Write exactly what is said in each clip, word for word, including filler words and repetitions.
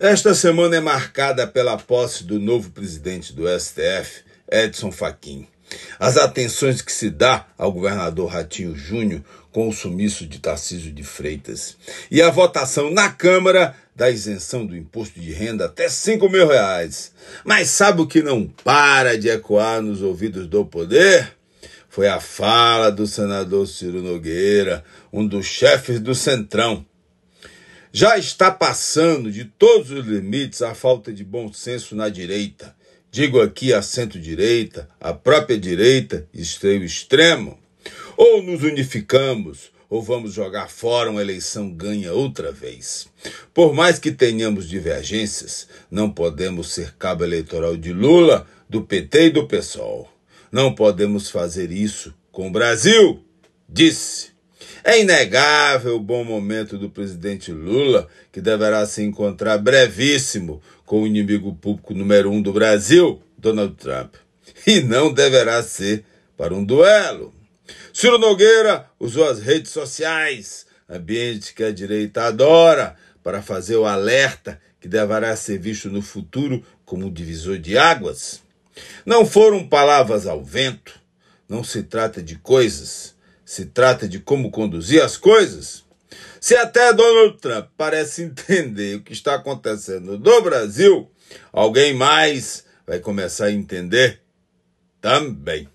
Esta semana é marcada pela posse do novo presidente do S T F, Edson Fachin. As atenções que se dá ao governador Ratinho Júnior com o sumiço de Tarcísio de Freitas e a votação na Câmara da isenção do imposto de renda até cinco mil reais. Mas sabe o que não para de ecoar nos ouvidos do poder? Foi a fala do senador Ciro Nogueira, um dos chefes do Centrão. Já está passando de todos os limites a falta de bom senso na direita. Digo aqui a centro-direita, a própria direita e extremo extremo. Ou nos unificamos, ou vamos jogar fora uma eleição ganha outra vez. Por mais que tenhamos divergências, não podemos ser cabo eleitoral de Lula, do P T e do PSOL. Não podemos fazer isso com o Brasil, disse. É inegável o bom momento do presidente Lula, que deverá se encontrar brevíssimo com o inimigo público número um do Brasil, Donald Trump. E não deverá ser para um duelo. Ciro Nogueira usou as redes sociais, ambiente que a direita adora, para fazer o alerta que deverá ser visto no futuro como um divisor de águas. Não foram palavras ao vento, não se trata de coisas, se trata de como conduzir as coisas. Se até Donald Trump parece entender o que está acontecendo no Brasil, alguém mais vai começar a entender também.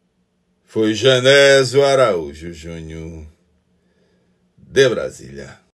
Foi Genésio Araújo Júnior, de Brasília.